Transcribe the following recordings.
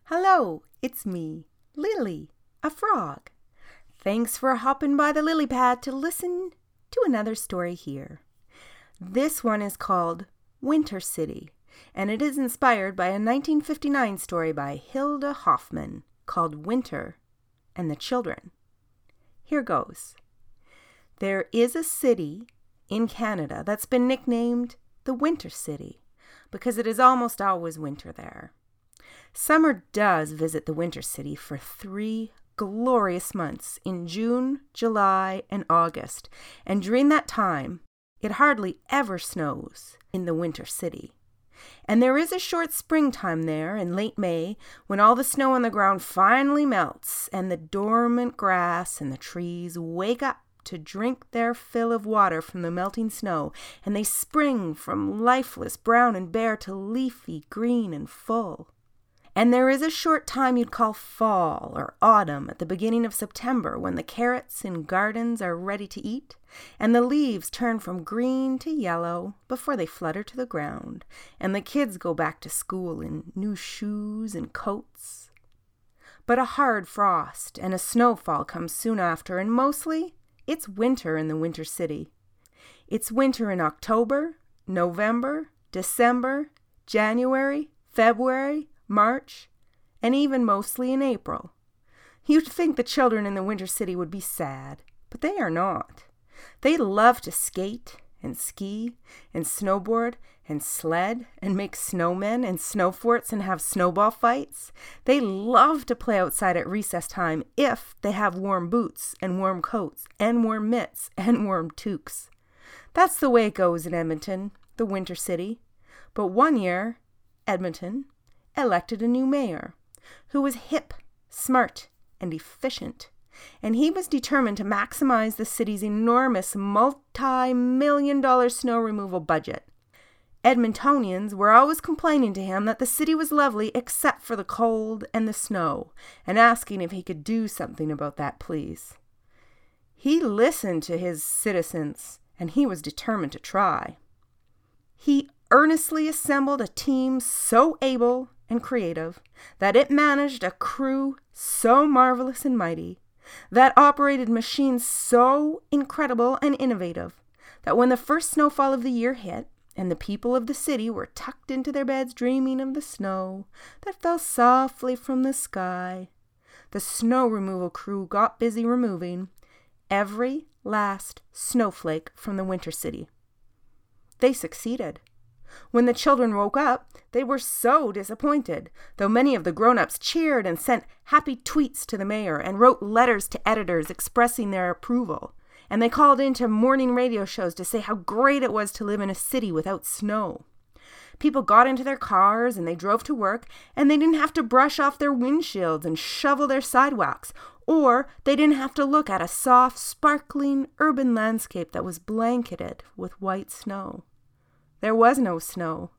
Hello, it's me, Lily, a frog. Thanks for hopping by the lily pad to listen to another story here. This one is called Winter City, and it is inspired by a 1959 story by Hilda Hoffman called Winter and the Children. Here goes. There is a city in Canada that's been nicknamed the Winter City because it is almost always winter there. Summer does visit the Winter City for 3 glorious months in June, July, and August, and during that time, it hardly ever snows in the Winter City. And there is a short springtime there in late May when all the snow on the ground finally melts and the dormant grass and the trees wake up to drink their fill of water from the melting snow, and they spring from lifeless brown and bare to leafy green and full. And there is a short time you'd call fall or autumn at the beginning of September when the carrots in gardens are ready to eat and the leaves turn from green to yellow before they flutter to the ground and the kids go back to school in new shoes and coats. But a hard frost and a snowfall comes soon after, and mostly it's winter in the Winter City. It's winter in October, November, December, January, February, March, and even mostly in April. You'd think the children in the Winter City would be sad, but they are not. They love to skate and ski and snowboard and sled and make snowmen and snow forts and have snowball fights. They love to play outside at recess time if they have warm boots and warm coats and warm mitts and warm toques. That's the way it goes in Edmonton, the Winter City. But one year, Edmonton elected a new mayor who was hip, smart, and efficient, and he was determined to maximize the city's enormous multi-million-dollar snow removal budget. Edmontonians were always complaining to him that the city was lovely except for the cold and the snow, and asking if he could do something about that, please. He listened to his citizens, and he was determined to try. He earnestly assembled a team so able and creative that it managed a crew so marvelous and mighty, that operated machines so incredible and innovative, that when the first snowfall of the year hit, and the people of the city were tucked into their beds dreaming of the snow that fell softly from the sky, the snow removal crew got busy removing every last snowflake from the Winter City. They succeeded. When the children woke up, they were so disappointed, though many of the grown-ups cheered and sent happy tweets to the mayor and wrote letters to editors expressing their approval. And they called into morning radio shows to say how great it was to live in a city without snow. People got into their cars and they drove to work, and they didn't have to brush off their windshields and shovel their sidewalks, or they didn't have to look at a soft, sparkling urban landscape that was blanketed with white snow. There was no snow.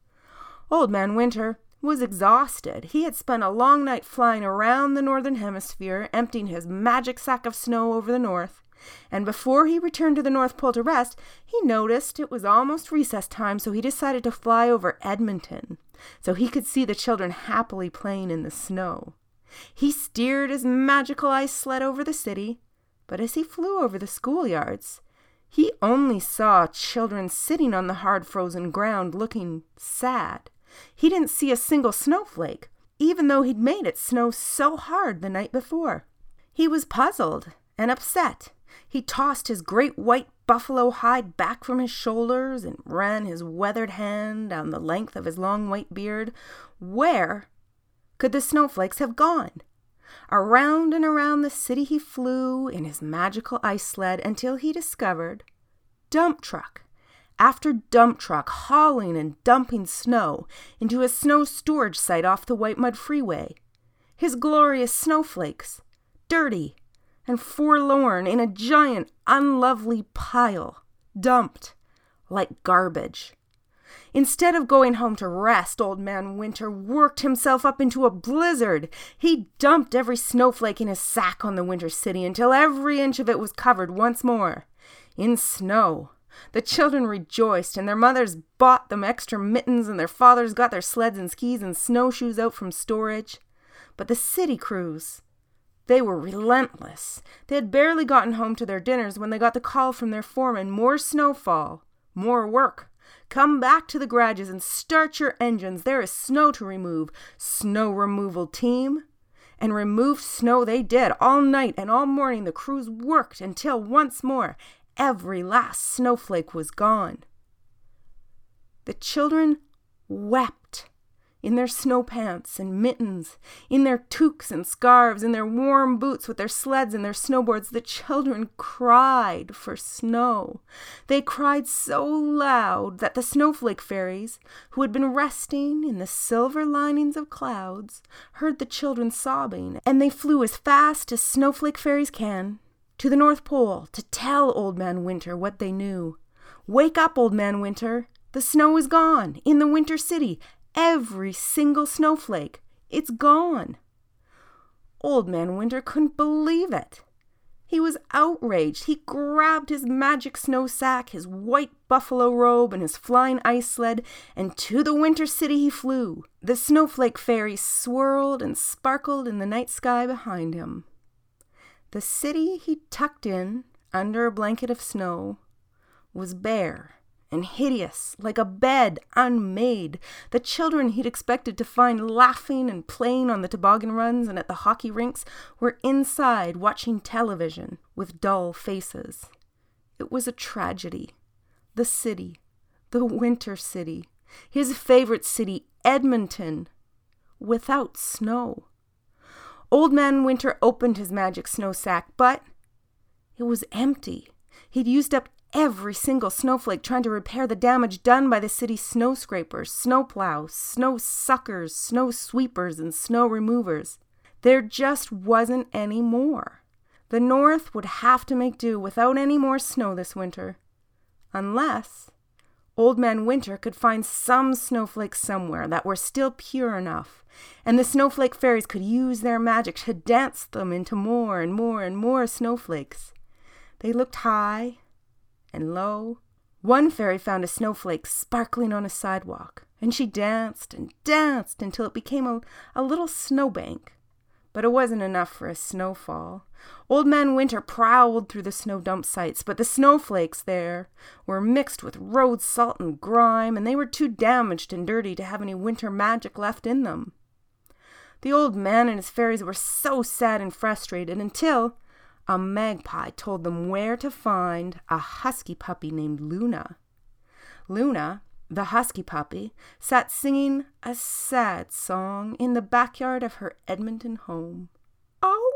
Old Man Winter was exhausted. He had spent a long night flying around the northern hemisphere, emptying his magic sack of snow over the north. And before he returned to the North Pole to rest, he noticed it was almost recess time, so he decided to fly over Edmonton so he could see the children happily playing in the snow. He steered his magical ice sled over the city, but as he flew over the schoolyards, he only saw children sitting on the hard frozen ground looking sad. He didn't see a single snowflake, even though he'd made it snow so hard the night before. He was puzzled and upset. He tossed his great white buffalo hide back from his shoulders and ran his weathered hand down the length of his long white beard. Where could the snowflakes have gone? Around and around the city he flew in his magical ice sled until he discovered dump truck after dump truck hauling and dumping snow into a snow storage site off the White Mud Freeway. His glorious snowflakes, dirty and forlorn in a giant, unlovely pile, dumped like garbage. Instead of going home to rest, Old Man Winter worked himself up into a blizzard. He dumped every snowflake in his sack on the Winter City until every inch of it was covered once more in snow. The children rejoiced, and their mothers bought them extra mittens, and their fathers got their sleds and skis and snowshoes out from storage. But the city crews, they were relentless. They had barely gotten home to their dinners when they got the call from their foreman, more snowfall, more work. Come back to the garages and start your engines. There is snow to remove. Snow removal team. And removed snow they did. All night and all morning the crews worked until once more every last snowflake was gone. The children wept in their snow pants and mittens, in their toques and scarves, in their warm boots with their sleds and their snowboards. The children cried for snow. They cried so loud that the snowflake fairies, who had been resting in the silver linings of clouds, heard the children sobbing, and they flew as fast as snowflake fairies can to the North Pole to tell Old Man Winter what they knew. Wake up, Old Man Winter. The snow is gone in the Winter City. Every single snowflake. It's gone. Old Man Winter couldn't believe it. He was outraged. He grabbed his magic snow sack, his white buffalo robe, and his flying ice sled, and to the Winter City he flew. The snowflake fairies swirled and sparkled in the night sky behind him. The city he tucked in under a blanket of snow was bare and hideous, like a bed unmade. The children he'd expected to find laughing and playing on the toboggan runs and at the hockey rinks were inside watching television with dull faces. It was a tragedy. The city, the Winter City, his favorite city, Edmonton, without snow. Old Man Winter opened his magic snow sack, but it was empty. He'd used up every single snowflake trying to repair the damage done by the city's snow scrapers, snow plows, snow suckers, snow sweepers, and snow removers. There just wasn't any more. The North would have to make do without any more snow this winter, unless Old Man Winter could find some snowflakes somewhere that were still pure enough, and the snowflake fairies could use their magic to dance them into more and more and more snowflakes. They looked high and low. One fairy found a snowflake sparkling on a sidewalk, and she danced and danced until it became a little snowbank. But it wasn't enough for a snowfall. Old Man Winter prowled through the snow dump sites, but the snowflakes there were mixed with road salt and grime, and they were too damaged and dirty to have any winter magic left in them. The old man and his fairies were so sad and frustrated until a magpie told them where to find a husky puppy named Luna. Luna, the husky puppy, sat singing a sad song in the backyard of her Edmonton home. Oh!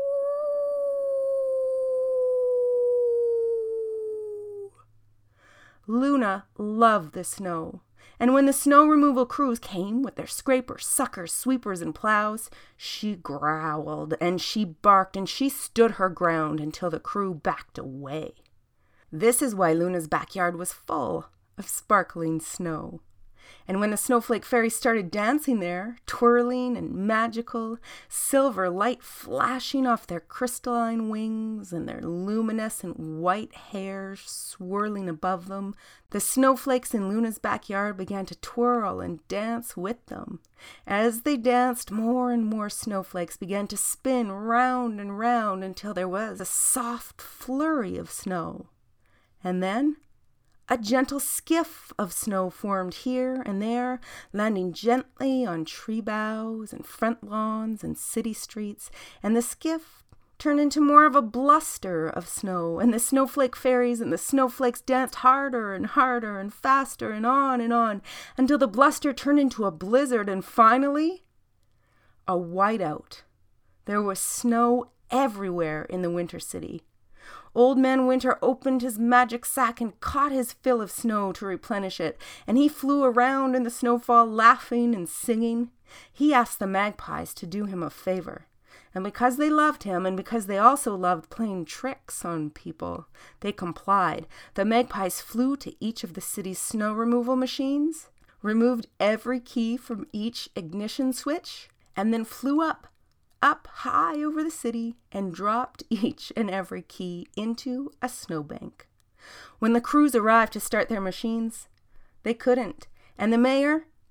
Luna loved the snow, and when the snow removal crews came with their scrapers, suckers, sweepers, and plows, she growled and she barked and she stood her ground until the crew backed away. This is why Luna's backyard was full of sparkling snow. And when the snowflake fairies started dancing there, twirling and magical, silver light flashing off their crystalline wings and their luminescent white hair swirling above them, the snowflakes in Luna's backyard began to twirl and dance with them. As they danced, more and more snowflakes began to spin round and round until there was a soft flurry of snow. And then a gentle skiff of snow formed here and there, landing gently on tree boughs and front lawns and city streets, and the skiff turned into more of a bluster of snow, and the snowflake fairies and the snowflakes danced harder and harder and faster and on, until the bluster turned into a blizzard and finally a whiteout. There was snow everywhere in the Winter City. Old Man Winter opened his magic sack and caught his fill of snow to replenish it, and he flew around in the snowfall laughing and singing. He asked the magpies to do him a favor, and because they loved him and because they also loved playing tricks on people, they complied. The magpies flew to each of the city's snow removal machines, removed every key from each ignition switch, and then flew up high over the city and dropped each and every key into a snowbank. When the crews arrived to start their machines, they couldn't, and the mayor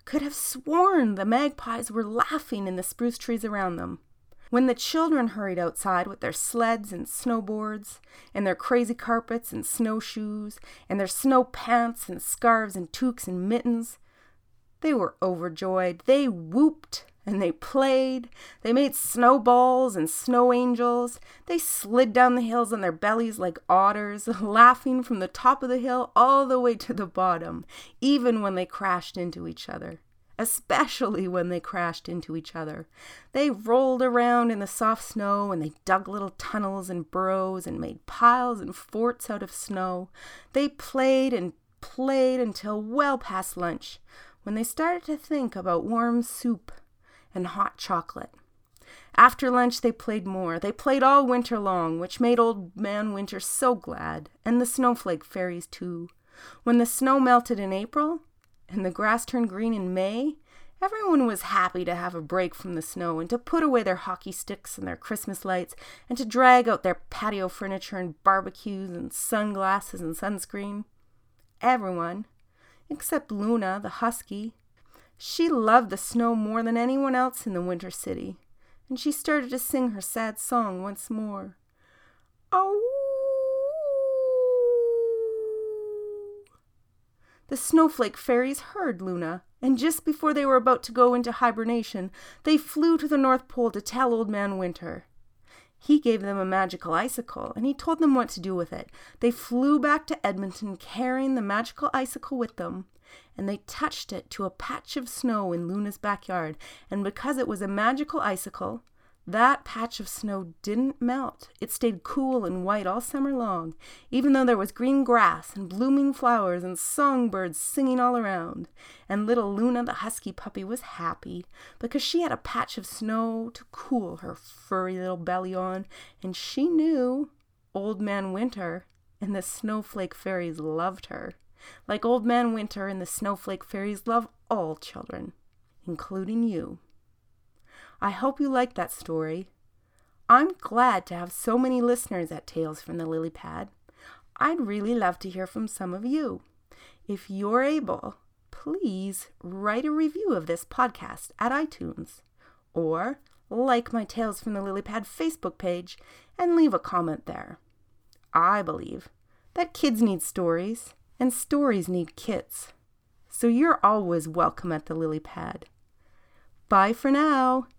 could have sworn the magpies were laughing in the spruce trees around them. When the children hurried outside with their sleds and snowboards, and their crazy carpets and snowshoes, and their snow pants and scarves and toques and mittens, they were overjoyed. They whooped and they played. They made snowballs and snow angels. They slid down the hills on their bellies like otters, laughing from the top of the hill all the way to the bottom, even when they crashed into each other. Especially when they crashed into each other. They rolled around in the soft snow, and they dug little tunnels and burrows and made piles and forts out of snow. They played and played until well past lunch, when they started to think about warm soup and hot chocolate. After lunch they played more. They played all winter long, which made Old Man Winter so glad, and the snowflake fairies too. When the snow melted in April, and the grass turned green in May, everyone was happy to have a break from the snow and to put away their hockey sticks and their Christmas lights and to drag out their patio furniture and barbecues and sunglasses and sunscreen. Everyone, except Luna, the husky. She loved the snow more than anyone else in the winter city, and she started to sing her sad song once more. Oh! The snowflake fairies heard Luna, and just before they were about to go into hibernation, they flew to the North Pole to tell Old Man Winter. He gave them a magical icicle, and he told them what to do with it. They flew back to Edmonton carrying the magical icicle with them, and they touched it to a patch of snow in Luna's backyard, and because it was a magical icicle, that patch of snow didn't melt. It stayed cool and white all summer long, even though there was green grass and blooming flowers and songbirds singing all around. And little Luna, the husky puppy, was happy because she had a patch of snow to cool her furry little belly on, and she knew Old Man Winter and the snowflake fairies loved her, like Old Man Winter and the snowflake fairies love all children, including you. I hope you liked that story. I'm glad to have so many listeners at Tales from the Lily Pad. I'd really love to hear from some of you. If you're able, please write a review of this podcast at iTunes, or like my Tales from the Lily Pad Facebook page and leave a comment there. I believe that kids need stories and stories need kids. So you're always welcome at the Lily Pad. Bye for now.